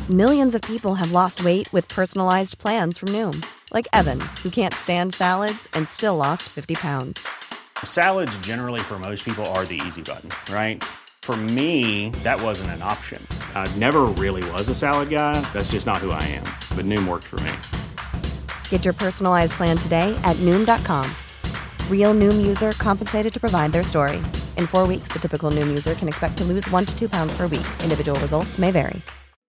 Millions of people have lost weight with personalized plans from Noom. Like Evan, who can't stand salads and still lost 50 pounds. Salads generally for most people are the easy button, right? For me, that wasn't an option. I never really was a salad guy. That's just not who I am. But Noom worked for me. Get your personalized plan today at Noom.com. Real Noom user compensated to provide their story. In 4 weeks, the typical Noom user can expect to lose 1 to 2 pounds per week. Individual results may vary.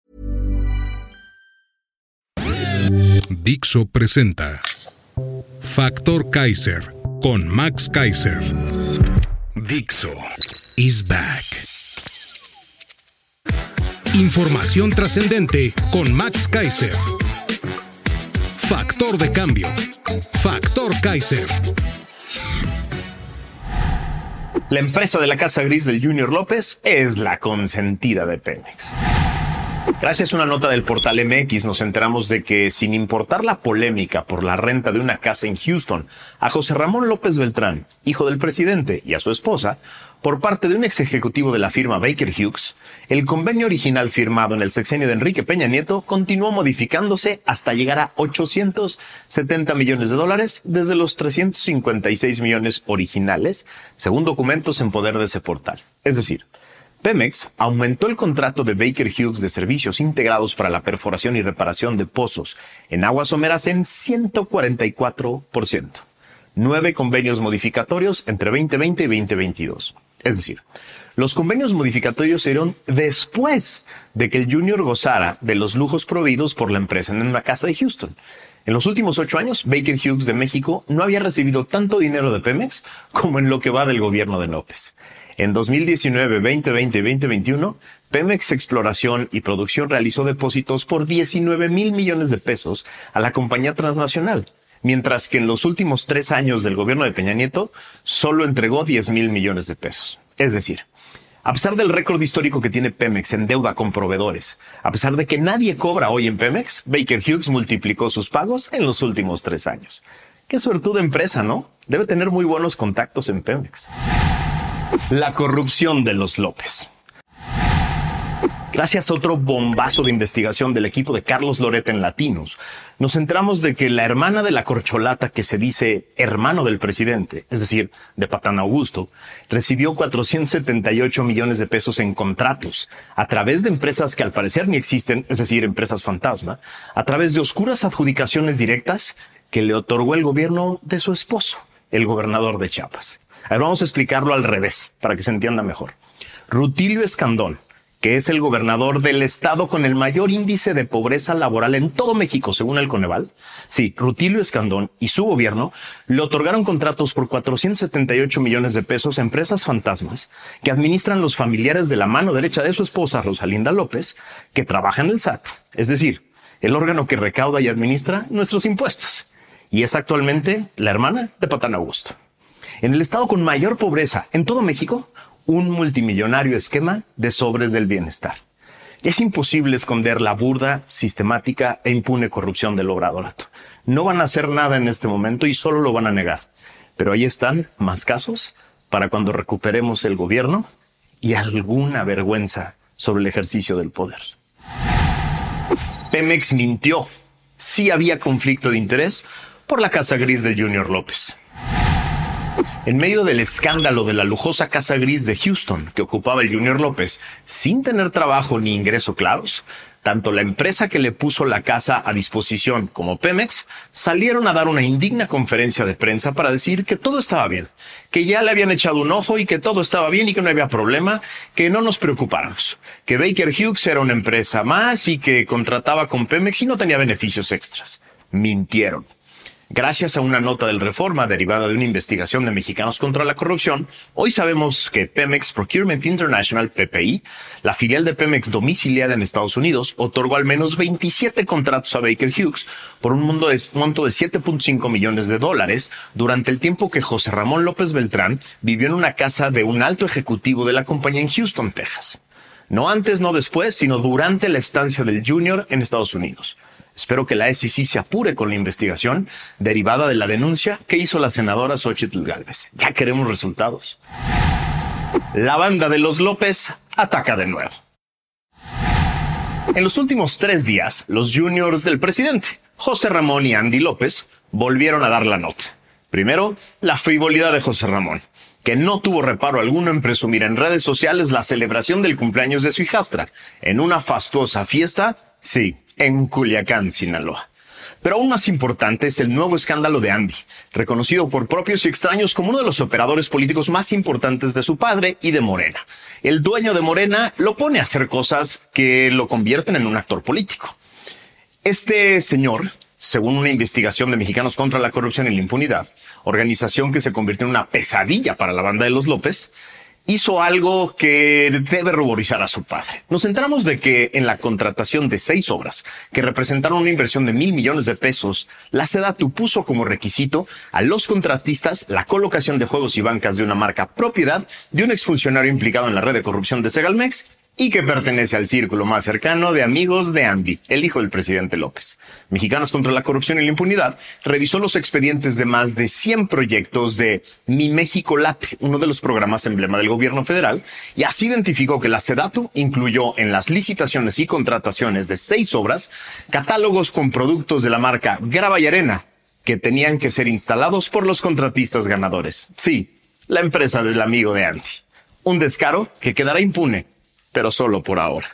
Dixo presenta Factor Kaiser con Max Kaiser. Dixo is back. Información trascendente con Max Kaiser. Factor de cambio. Factor Kaiser. La empresa de la Casa Gris del Junior López es la consentida de Pemex. Gracias a una nota del portal MX nos enteramos de que, sin importar la polémica por la renta de una casa en Houston, a José Ramón López Beltrán, hijo del presidente, y a su esposa, por parte de un ex ejecutivo de la firma Baker Hughes, el convenio original firmado en el sexenio de Enrique Peña Nieto continuó modificándose hasta llegar a $870 millones desde los 356 millones originales, según documentos en poder de ese portal. Es decir, Pemex aumentó el contrato de Baker Hughes de servicios integrados para la perforación y reparación de pozos en aguas someras en 144%. 9 convenios modificatorios entre 2020 y 2022. Es decir, los convenios modificatorios se dieron después de que el Junior gozara de los lujos proveídos por la empresa en una casa de Houston. En los últimos 8 años, Baker Hughes de México no había recibido tanto dinero de Pemex como en lo que va del gobierno de López. En 2019, 2020 y 2021, Pemex Exploración y Producción realizó depósitos por 19,000 millones de pesos a la compañía transnacional, mientras que en los últimos 3 años del gobierno de Peña Nieto solo entregó 10,000 millones de pesos. Es decir, a pesar del récord histórico que tiene Pemex en deuda con proveedores, a pesar de que nadie cobra hoy en Pemex, Baker Hughes multiplicó sus pagos en los últimos 3 años. Qué suertuda empresa, ¿no? Debe tener muy buenos contactos en Pemex. La corrupción de los López. Gracias a otro bombazo de investigación del equipo de Carlos Loret en Latinos, nos enteramos de que la hermana de la corcholata que se dice hermano del presidente, es decir, de Patán Augusto, recibió 478 millones de pesos en contratos a través de empresas que al parecer ni existen, es decir, empresas fantasma, a través de oscuras adjudicaciones directas que le otorgó el gobierno de su esposo, el gobernador de Chiapas. A ver, vamos a explicarlo al revés, para que se entienda mejor. Rutilio Escandón, que es el gobernador del estado con el mayor índice de pobreza laboral en todo México, según el Coneval. Sí, Rutilio Escandón y su gobierno le otorgaron contratos por 478 millones de pesos a empresas fantasmas que administran los familiares de la mano derecha de su esposa, Rosalinda López, que trabaja en el SAT, es decir, el órgano que recauda y administra nuestros impuestos. Y es actualmente la hermana de Patán Augusto. En el estado con mayor pobreza en todo México, un multimillonario esquema de sobres del bienestar. Ya es imposible esconder la burda, sistemática e impune corrupción del obradorato. No van a hacer nada en este momento y solo lo van a negar. Pero ahí están más casos para cuando recuperemos el gobierno y alguna vergüenza sobre el ejercicio del poder. Pemex mintió. Sí había conflicto de interés por la Casa Gris del Junior López. En medio del escándalo de la lujosa Casa Gris de Houston que ocupaba el Junior López, sin tener trabajo ni ingreso claros, tanto la empresa que le puso la casa a disposición como Pemex salieron a dar una indigna conferencia de prensa para decir que todo estaba bien, que ya le habían echado un ojo y que todo estaba bien y que no había problema, que no nos preocupáramos, que Baker Hughes era una empresa más y que contrataba con Pemex y no tenía beneficios extras. Mintieron. Gracias a una nota del Reforma derivada de una investigación de Mexicanos contra la Corrupción, hoy sabemos que Pemex Procurement International, PPI, la filial de Pemex domiciliada en Estados Unidos, otorgó al menos 27 contratos a Baker Hughes por un monto de $7.5 millones durante el tiempo que José Ramón López Beltrán vivió en una casa de un alto ejecutivo de la compañía en Houston, Texas. No antes, no después, sino durante la estancia del Junior en Estados Unidos. Espero que la SEC se apure con la investigación derivada de la denuncia que hizo la senadora Xóchitl Gálvez. Ya queremos resultados. La banda de los López ataca de nuevo. En los últimos 3 días, los juniors del presidente, José Ramón y Andy López, volvieron a dar la nota. Primero, la frivolidad de José Ramón, que no tuvo reparo alguno en presumir en redes sociales la celebración del cumpleaños de su hijastra, en una fastuosa fiesta, sí, en Culiacán, Sinaloa. Pero aún más importante es el nuevo escándalo de Andy, reconocido por propios y extraños como uno de los operadores políticos más importantes de su padre y de Morena. El dueño de Morena lo pone a hacer cosas que lo convierten en un actor político. Este señor, según una investigación de Mexicanos contra la Corrupción y la Impunidad, organización que se convirtió en una pesadilla para la banda de los López, hizo algo que debe ruborizar a su padre. Nos enteramos de que en la contratación de 6 obras, que representaron una inversión de 1,000 millones de pesos, la SEDATU puso como requisito a los contratistas la colocación de juegos y bancas de una marca propiedad de un exfuncionario implicado en la red de corrupción de Segalmex y que pertenece al círculo más cercano de amigos de Andy, el hijo del presidente López. Mexicanos contra la Corrupción y la Impunidad revisó los expedientes de más de 100 proyectos de Mi México Late, uno de los programas emblema del gobierno federal, y así identificó que la SEDATU incluyó en las licitaciones y contrataciones de 6 obras catálogos con productos de la marca Grava y Arena que tenían que ser instalados por los contratistas ganadores. Sí, la empresa del amigo de Andy. Un descaro que quedará impune, pero solo por ahora.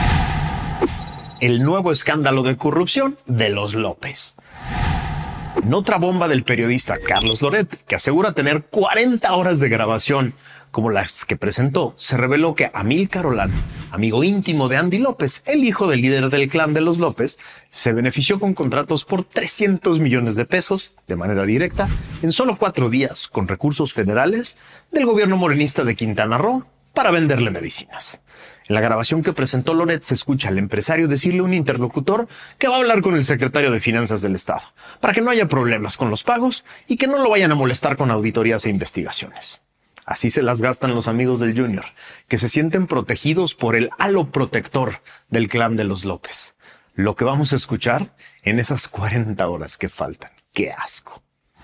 El nuevo escándalo de corrupción de los López. En otra bomba del periodista Carlos Loret, que asegura tener 40 horas de grabación como las que presentó, se reveló que Amílcar Olano, amigo íntimo de Andy López, el hijo del líder del clan de los López, se benefició con contratos por 300 millones de pesos de manera directa en solo 4 días con recursos federales del gobierno morenista de Quintana Roo para venderle medicinas. En la grabación que presentó Loret se escucha al empresario decirle a un interlocutor que va a hablar con el secretario de Finanzas del Estado para que no haya problemas con los pagos y que no lo vayan a molestar con auditorías e investigaciones. Así se las gastan los amigos del Junior, que se sienten protegidos por el halo protector del clan de los López. Lo que vamos a escuchar en esas 40 horas que faltan. ¡Qué asco!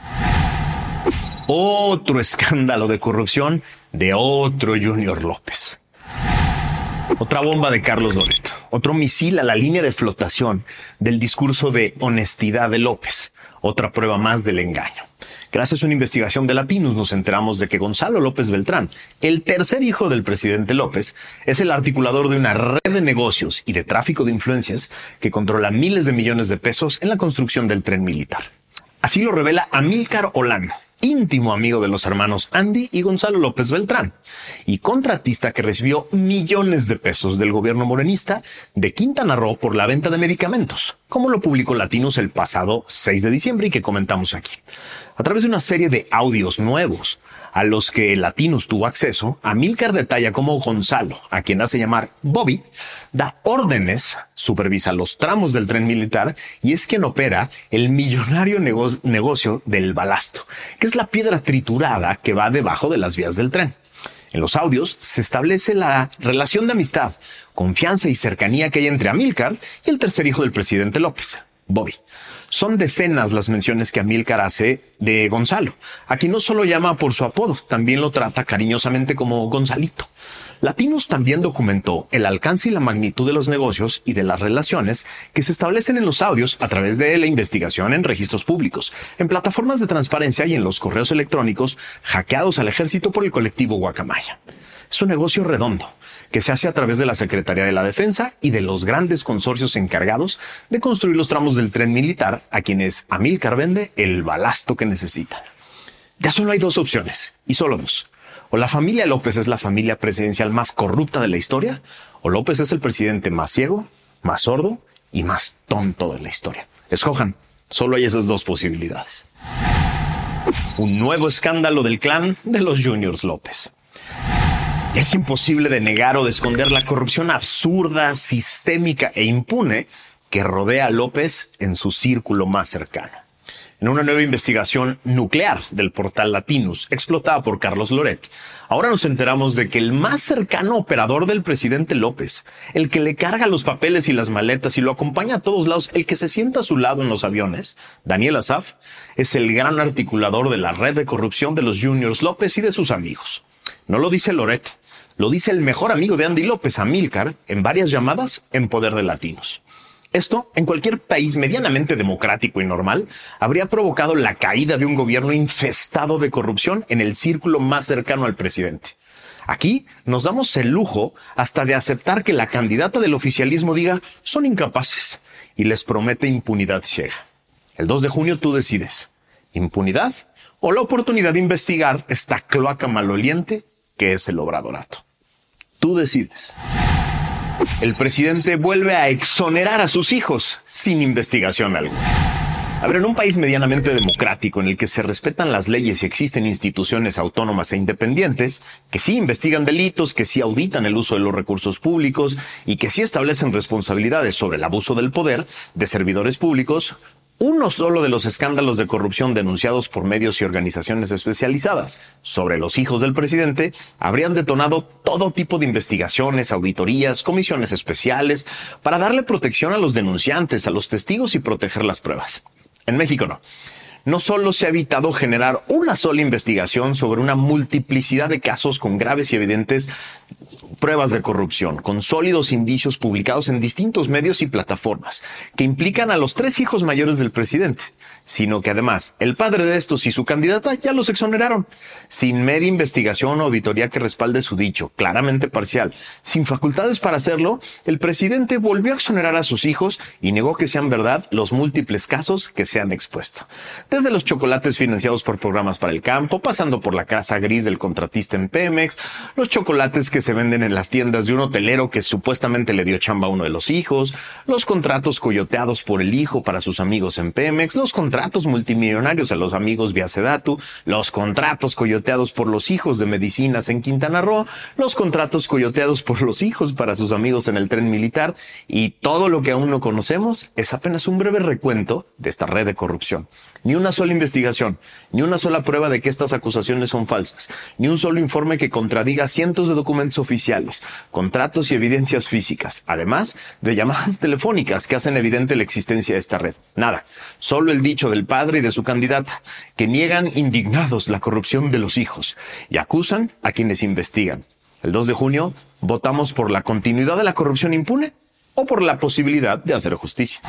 Otro escándalo de corrupción de otro Junior López. Otra bomba de Carlos Loret, otro misil a la línea de flotación del discurso de honestidad de López, otra prueba más del engaño. Gracias a una investigación de Latinos nos enteramos de que Gonzalo López Beltrán, el tercer hijo del presidente López, es el articulador de una red de negocios y de tráfico de influencias que controla miles de millones de pesos en la construcción del tren militar. Así lo revela Amílcar Olano, íntimo amigo de los hermanos Andy y Gonzalo López Beltrán, y contratista que recibió millones de pesos del gobierno morenista de Quintana Roo por la venta de medicamentos, como lo publicó Latinos el pasado 6 de diciembre y que comentamos aquí. A través de una serie de audios nuevos a los que Latinos tuvo acceso, Amílcar detalla cómo Gonzalo, a quien hace llamar Bobby, da órdenes, supervisa los tramos del tren militar y es quien opera el millonario negocio del balasto, que es la piedra triturada que va debajo de las vías del tren. En los audios se establece la relación de amistad, confianza y cercanía que hay entre Amílcar y el tercer hijo del presidente López, Bobby. Son decenas las menciones que Amílcar hace de Gonzalo, a quien no solo llama por su apodo, también lo trata cariñosamente como Gonzalito. Latinos también documentó el alcance y la magnitud de los negocios y de las relaciones que se establecen en los audios a través de la investigación en registros públicos, en plataformas de transparencia y en los correos electrónicos hackeados al ejército por el colectivo Guacamaya. Es un negocio redondo que se hace a través de la Secretaría de la Defensa y de los grandes consorcios encargados de construir los tramos del tren militar a quienes Amílcar vende el balasto que necesitan. Ya solo hay 2 opciones, y solo 2. O la familia López es la familia presidencial más corrupta de la historia, o López es el presidente más ciego, más sordo y más tonto de la historia. Escojan, solo hay esas 2 posibilidades. Un nuevo escándalo del clan de los Juniors López. Es imposible de negar o de esconder la corrupción absurda, sistémica e impune que rodea a López en su círculo más cercano. En una nueva investigación nuclear del portal Latinos, explotada por Carlos Loret, ahora nos enteramos de que el más cercano operador del presidente López, el que le carga los papeles y las maletas y lo acompaña a todos lados, el que se sienta a su lado en los aviones, Daniel Asaf, es el gran articulador de la red de corrupción de los Juniors López y de sus amigos. No lo dice Loret, Lo dice el mejor amigo de Andy López, Amílcar, en varias llamadas en Poder de Latinos. Esto, en cualquier país medianamente democrático y normal, habría provocado la caída de un gobierno infestado de corrupción en el círculo más cercano al presidente. Aquí nos damos el lujo hasta de aceptar que la candidata del oficialismo diga son incapaces y les promete impunidad ciega. El 2 de junio tú decides, ¿impunidad o la oportunidad de investigar esta cloaca maloliente que es el Obradorato? Tú decides. El presidente vuelve a exonerar a sus hijos sin investigación alguna. A ver, en un país medianamente democrático en el que se respetan las leyes y existen instituciones autónomas e independientes que sí investigan delitos, que sí auditan el uso de los recursos públicos y que sí establecen responsabilidades sobre el abuso del poder de servidores públicos, uno solo de los escándalos de corrupción denunciados por medios y organizaciones especializadas sobre los hijos del presidente habrían detonado todo tipo de investigaciones, auditorías, comisiones especiales para darle protección a los denunciantes, a los testigos y proteger las pruebas. En México no. No solo se ha evitado generar una sola investigación sobre una multiplicidad de casos con graves y evidentes pruebas de corrupción, con sólidos indicios publicados en distintos medios y plataformas, que implican a los 3 hijos mayores del presidente, sino que además el padre de estos y su candidata ya los exoneraron, sin media investigación o auditoría que respalde su dicho, claramente parcial. Sin facultades para hacerlo, el presidente volvió a exonerar a sus hijos y negó que sean verdad los múltiples casos que se han expuesto. Desde los chocolates financiados por programas para el campo, pasando por la casa gris del contratista en Pemex, los chocolates que se venden en las tiendas de un hotelero que supuestamente le dio chamba a uno de los hijos, los contratos coyoteados por el hijo para sus amigos en Pemex, los contratos multimillonarios a los amigos vía Sedatu, los contratos coyoteados por los hijos de medicinas en Quintana Roo, los contratos coyoteados por los hijos para sus amigos en el tren militar, y todo lo que aún no conocemos es apenas un breve recuento de esta red de corrupción. Ni una sola investigación, ni una sola prueba de que estas acusaciones son falsas, ni un solo informe que contradiga cientos de documentos oficiales, contratos y evidencias físicas, además de llamadas telefónicas que hacen evidente la existencia de esta red. Nada, solo el dicho del padre y de su candidata, que niegan indignados la corrupción de los hijos y acusan a quienes investigan. El 2 de junio votamos por la continuidad de la corrupción impune o por la posibilidad de hacer justicia.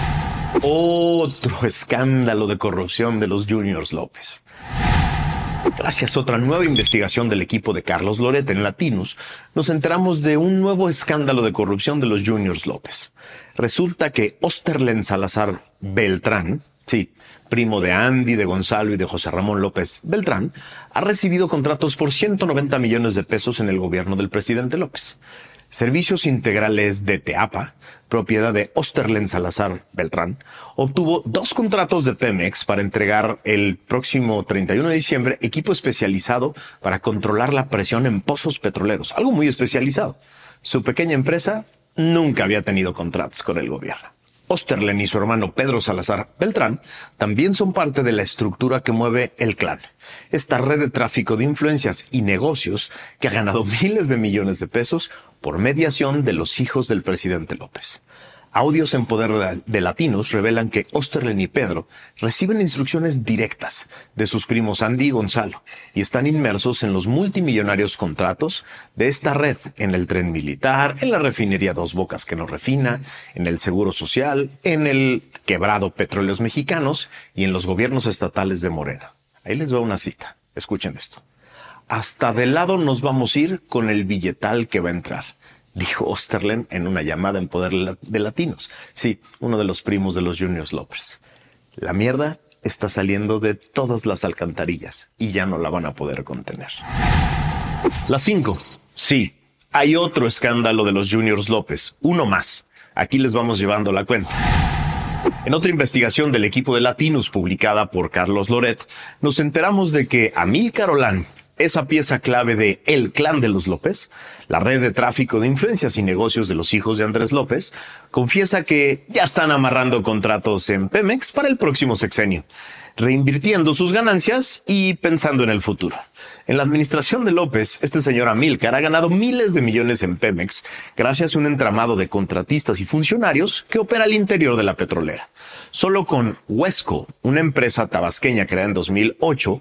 Otro escándalo de corrupción de los Juniors López. Gracias a otra nueva investigación del equipo de Carlos Loret en Latinos, nos enteramos de un nuevo escándalo de corrupción de los Juniors López. Resulta que Osterlen Salazar Beltrán, sí, primo de Andy, de Gonzalo y de José Ramón López Beltrán, ha recibido contratos por 190 millones de pesos en el gobierno del presidente López. Servicios Integrales de Teapa, propiedad de Osterlen Salazar Beltrán, obtuvo 2 contratos de Pemex para entregar el próximo 31 de diciembre equipo especializado para controlar la presión en pozos petroleros, algo muy especializado. Su pequeña empresa nunca había tenido contratos con el gobierno. Osterlen y su hermano Pedro Salazar Beltrán también son parte de la estructura que mueve el Clan, esta red de tráfico de influencias y negocios que ha ganado miles de millones de pesos por mediación de los hijos del presidente López. Audios en Poder de Latinos revelan que Osterlen y Pedro reciben instrucciones directas de sus primos Andy y Gonzalo y están inmersos en los multimillonarios contratos de esta red en el tren militar, en la refinería Dos Bocas que nos refina, en el Seguro Social, en el quebrado Petróleos Mexicanos y en los gobiernos estatales de Morena. Ahí les va una cita. Escuchen esto. Hasta de lado nos vamos a ir con el billetal que va a entrar, dijo Osterlen en una llamada en Poder de Latinos. Sí, uno de los primos de los Juniors López. La mierda está saliendo de todas las alcantarillas y ya no la van a poder contener. Las 5. Sí, hay otro escándalo de los Juniors López, uno más. Aquí les vamos llevando la cuenta. En otra investigación del equipo de Latinos publicada por Carlos Loret, nos enteramos de que Amílcar Olán, esa pieza clave de El Clan de los López, la red de tráfico de influencias y negocios de los hijos de Andrés López, confiesa que ya están amarrando contratos en Pemex para el próximo sexenio, reinvirtiendo sus ganancias y pensando en el futuro. En la administración de López, este señor Amílcar ha ganado miles de millones en Pemex gracias a un entramado de contratistas y funcionarios que opera al interior de la petrolera. Solo con Huesco, una empresa tabasqueña creada en 2008,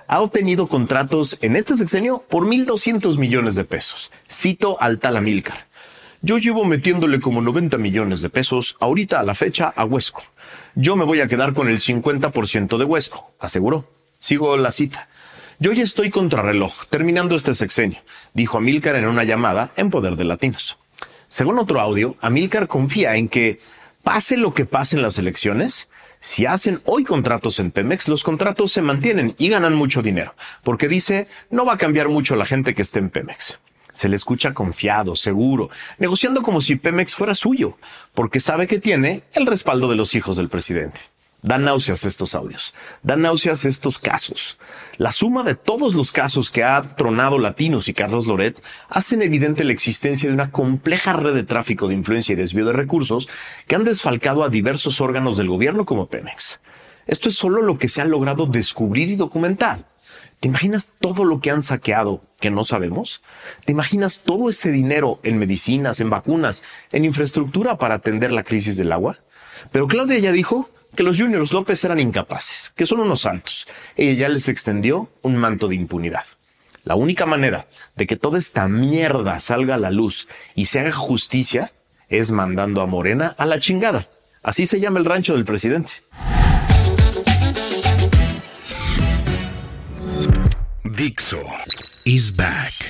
ha obtenido contratos en este sexenio por 1,200 millones de pesos. Cito al tal Amílcar: yo llevo metiéndole como 90 millones de pesos ahorita a la fecha a Huesco. Yo me voy a quedar con el 50% de Huesco, aseguró. Sigo la cita. Yo ya estoy contrarreloj, terminando este sexenio, dijo Amílcar en una llamada en Poder de Latinos. Según otro audio, Amílcar confía en que, pase lo que pase en las elecciones, si hacen hoy contratos en Pemex, los contratos se mantienen y ganan mucho dinero, porque dice, no va a cambiar mucho la gente que esté en Pemex. Se le escucha confiado, seguro, negociando como si Pemex fuera suyo, porque sabe que tiene el respaldo de los hijos del presidente. Dan náuseas estos audios, dan náuseas estos casos. La suma de todos los casos que ha tronado Latinos y Carlos Loret hacen evidente la existencia de una compleja red de tráfico de influencia y desvío de recursos que han desfalcado a diversos órganos del gobierno como Pemex. Esto es solo lo que se ha logrado descubrir y documentar. ¿Te imaginas todo lo que han saqueado que no sabemos? ¿Te imaginas todo ese dinero en medicinas, en vacunas, en infraestructura para atender la crisis del agua? Pero Claudia ya dijo que los Juniors López eran incapaces, que son unos santos. Ella ya les extendió un manto de impunidad. La única manera de que toda esta mierda salga a la luz y se haga justicia es mandando a Morena a la chingada. Así se llama el rancho del presidente. Dixo is back.